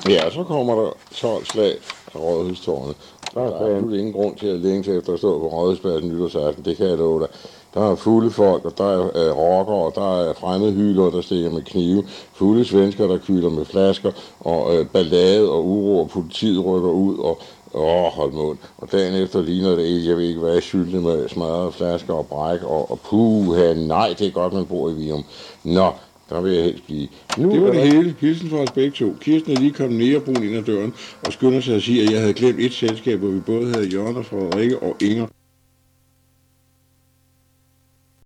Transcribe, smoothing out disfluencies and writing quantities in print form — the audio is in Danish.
Ja, så kommer der 12 slag af Rådhustårnet. Der er ingen grund til at længe efter at stå på Rådhuspladsen nytårsaften, det kan jeg love dig. Der er fulde folk, og der er rockere, og der er fremmedhylere, der stikker med knive, fulde svensker, der kyler med flasker, og ballade og uro, og politiet rykker ud, og hold mund. Og dagen efter ligner det, jeg ved ikke hvad, sylte med smadrede flasker og bræk, og puha, nej, det er godt, man bor i Virum. Nå, der vil jeg helst blive. Det var det hele. Hilsen fra os begge to. Kirsten er lige kommet nærebrun ind ad døren og skynder sig at sige, at jeg havde glemt et selskab, hvor vi både havde Jørgen og Frederikke og Inger.